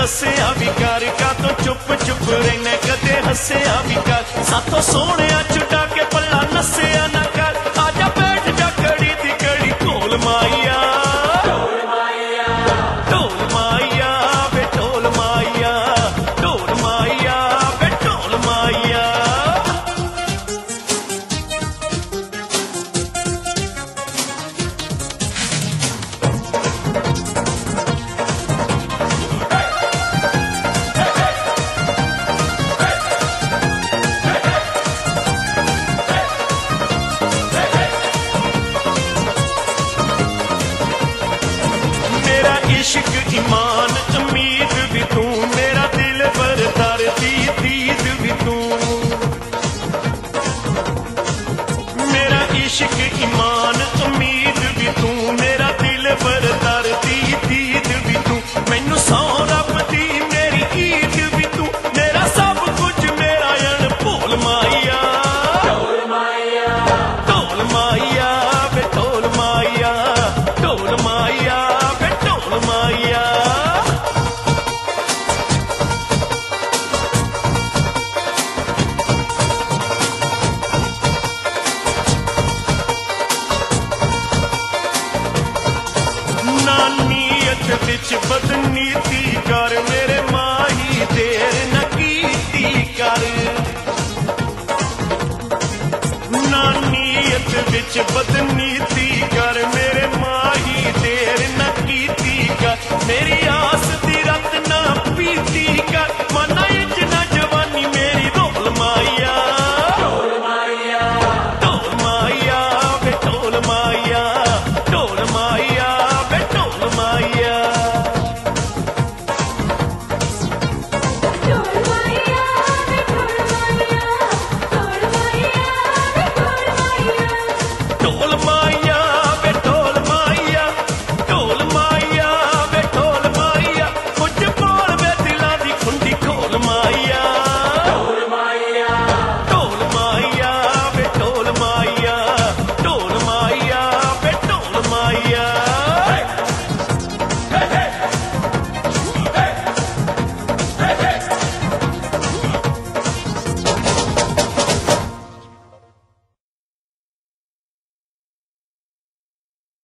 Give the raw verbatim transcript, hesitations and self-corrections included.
दसिया भी कर का तो चुप चुप रहने कदे हसिया भी कर साथों सोने छुटा के पल्ला नसिया ना कर आजा बैठ जा कड़ी दी कड़ी ढोल माइया ढोल माइया ढोल माइया बे ढोल माइया ढोल माइया बे ढोल माइया। इश्क ईमान उम्मीद भी तू मेरा दिल पर दर्दी दीद भी तू मेरा इश्क ईमान उम्मीद भी तू मेरा दिल पर दर्दी दीद भी तू मैनू सौ रब दी मेरी ईद भी तू मेरा सब कुछ मेरा अन भोल माइया ढोल माइया ढोल माइया बे ढोल माइया ढोल माइया माइया। नानीयत विच बदनीति कर मेरे माही देर न कीती कर नानीयत विच बदनीति कर मेरे